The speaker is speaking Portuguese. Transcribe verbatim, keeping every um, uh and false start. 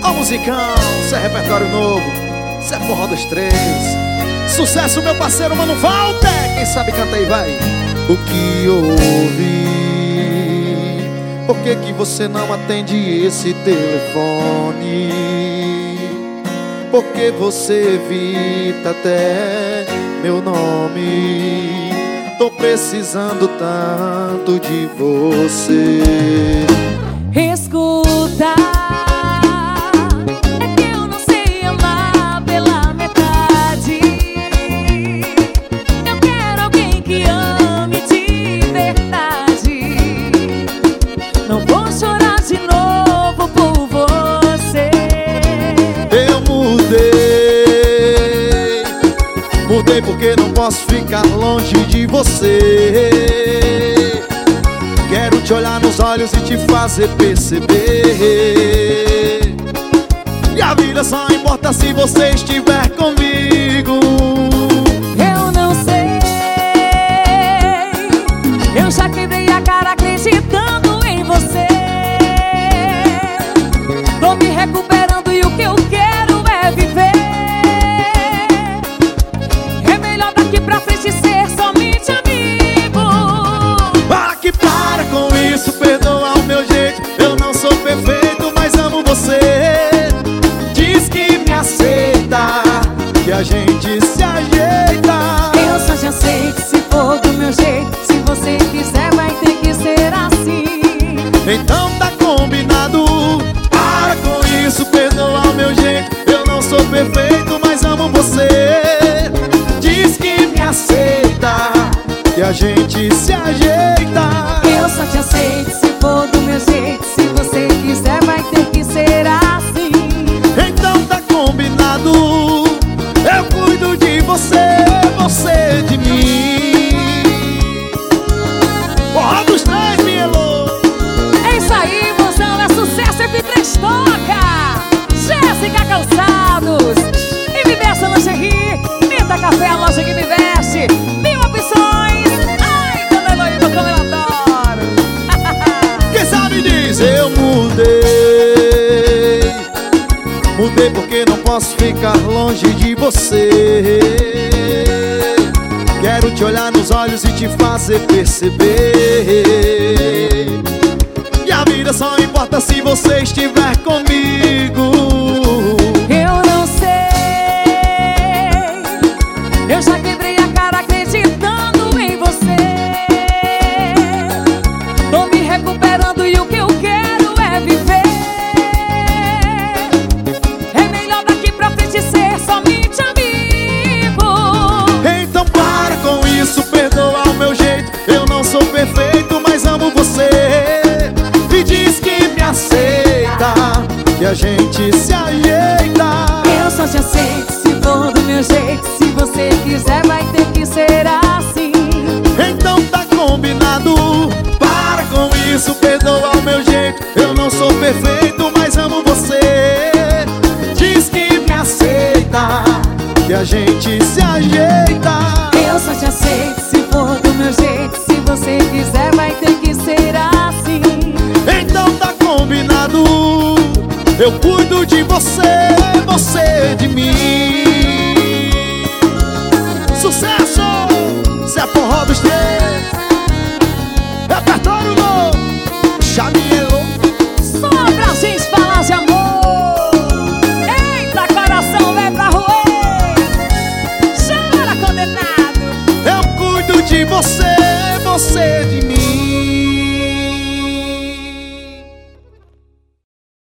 Ó musicão, isso é repertório novo, isso é forró dos três. Sucesso, meu parceiro, Mano Walter. Quem sabe canta aí, vai. O que houve? Por que que você não atende esse telefone? Por que você evita até meu nome? Tô precisando tanto de você. Escuta, é que eu não sei amar pela metade. Eu quero alguém que ame de verdade. Não vou chorar de novo por você. Eu mudei, mudei porque não posso ficar longe de você. Quero te olhar nos olhos e te fazer perceber. E a vida só importa se você estiver comigo. Eu não sei, eu já quebrei a cara acreditando em você. Tô me recuperando e o que eu quero é viver. É melhor daqui pra frente ser somente amigo. Para que para com isso, perdoa o meu jeito. Eu não sou perfeito, mas amo você. Diz que me aceita, que a gente se ajeita. Eu só te aceito se for do meu jeito. Se você quiser vai ter que ser assim. Então tá combinado. Para com isso, perdoa o meu jeito. Eu não sou perfeito, mas amo você. Diz que me aceita, que a gente se ajeita. Eu só te aceito se for do meu jeito. Se você quiser vai ter que ser assim. Então tá combinado. Eu cuido de você, você de mim. Forró dos três, minha alô. É isso aí, mozão, é sucesso, F três toca. Jéssica Calçados, e me veste lingerie. Nita Café, a loja que me veste. Mil opções. Ai, Dona Heloína, como eu adoro. Quem sabe diz, eu mudei. Mudei porque não posso ficar longe de você. Quero te olhar nos olhos e te fazer perceber. E a vida só importa se você estiver comigo. Eu não sei, eu já quebrei a cara acreditando em você. Tô me recuperando e o que eu quero é viver. É melhor daqui pra frente ser somente amigo. Então para com isso, perdoa o meu jeito. Eu não sou perfeito, mas amo você. E diz que me aceita, que a gente se ajeita. Eu só te aceito se for do meu jeito. Se você quiser vai ter que ser assim. Então tá combinado. Para com isso, perdoa o meu jeito. Eu não sou perfeito, mas amo você. Diz que me aceita, que a gente se ajeita. Eu só te aceito se for do meu jeito. Se você quiser vai ter que ser assim. Então tá combinado. Eu cuido de você, você de mim. Sucesso! Isso é forró dos três. Repertório novo. Chamielô. Só pra gente falar de amor. Eita, coração vai pra rua. Chora, condenado. Eu cuido de você, você de mim.